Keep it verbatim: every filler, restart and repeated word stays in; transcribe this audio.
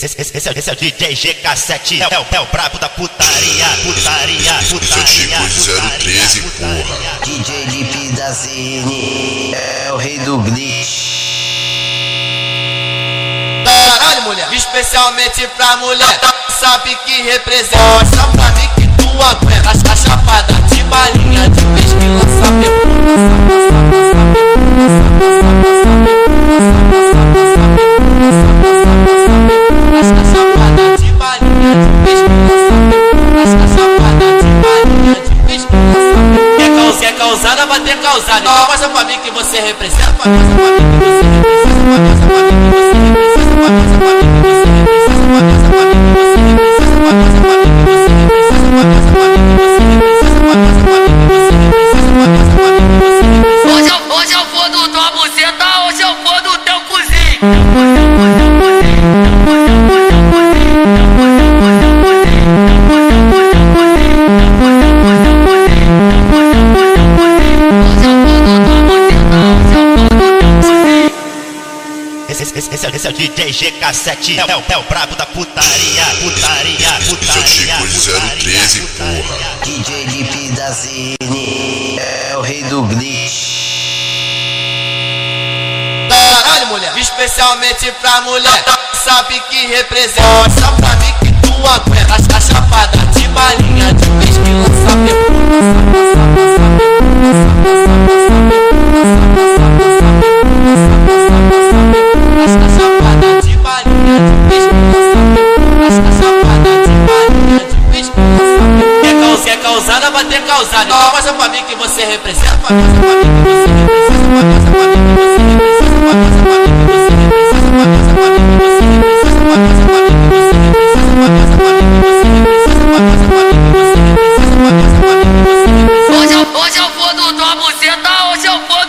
Esse, esse, esse, é, esse é o D J G K sete, é, é, o- é o brabo da putaria, putaria, putaria, zero treze, porra. D J Lip da Zine é o rei do glitch. Caralho, mulher, especialmente pra mulher, sabe que representa. Mostra pra mim que tu aguenta as a chapada de balinha, de vez que lança as a chapada de balinha, de vez que lança as a chapada de balinha, de vez que lança. Quer causar, quer causada, vai ter causada. Então mostra pra mim que você representa. Mostra pra mim que você representa. Mostra pra mim que você representa. Hoje eu vou do tua buceta, hoje eu vou do teu cozinho. Esse, esse, esse, é, esse é o D J G K sete, é, o- é, o- é o brabo da putaria, putaria, putaria, zero treze, porra. D J Lip da Zine é o rei do glitch. Caralho, mulher, especialmente pra mulher, sabe que representa. Mostra pra mim que tu aguenta as a chapada de balinha, de vez que lança as a chapada de balinha, de vez que lança as a chapada de balinha, de vez que lança. Quer causar, quer causada, vai ter causada. Então mostra pra mim que você representa. Mostra pra mim que você representa. Mostra pra mim que você representa. Hoje eu, hoje eu vou do tua buceta, hoje eu vou